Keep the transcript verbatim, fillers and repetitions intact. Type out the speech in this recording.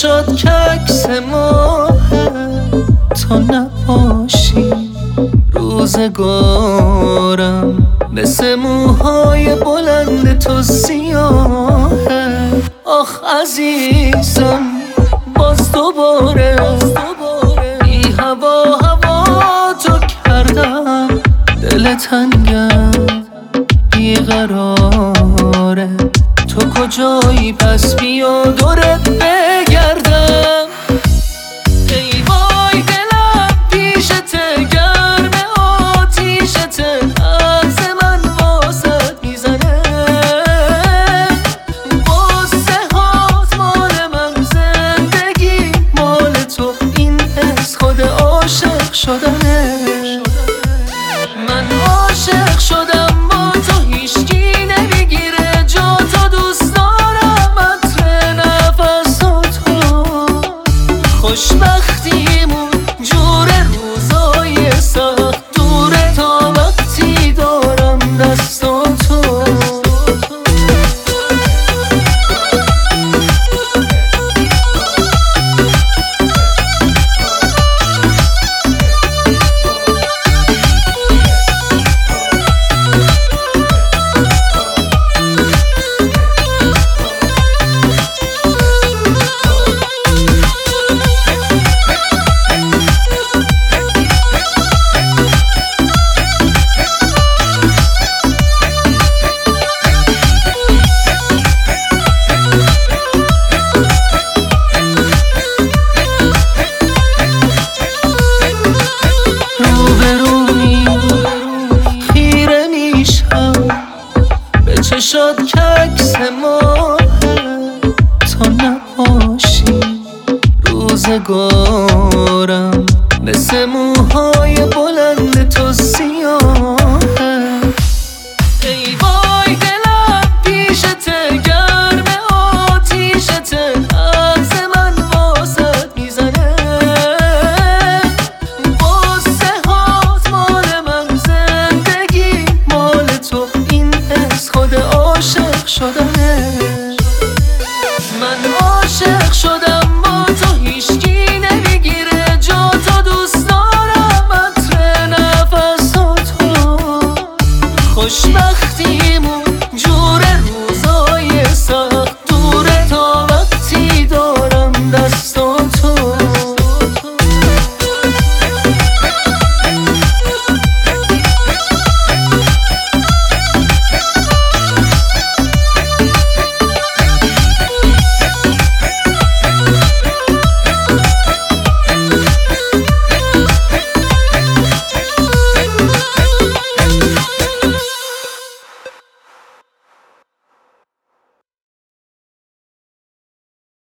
چشات که عکس ماهه، تا نباشی روزگارم مثل موهای بلند تو سیاهه. آخ عزیزم باز دوباره بی هوا هوا تو کردم، دل تنگم بیقراره، تو کجایی پس بیا دورت بگردم. ای وای دلم پیشته گرم آتیشته، عکس من واسد میزنه، قصه هات مال من، زندگی مال تو، این حس خود عاشق شدنه. من عاشق شدم با تو، هیچکی نمیگیره جا تو، دوست دارم عطر نفساتو. خوشبختیمون جور روزای سخت دوره، تا وقتی دارم دستاتو. چشات که عکس ماهه، تا نباشی روزگارم مثل موهای بلند تو سیاهه. ای وای دلم پیشته گرم آتیشته، عکس من واسد میزنه، قصه هات مال من، زندگی مال تو، این حس خود عاشق شدم.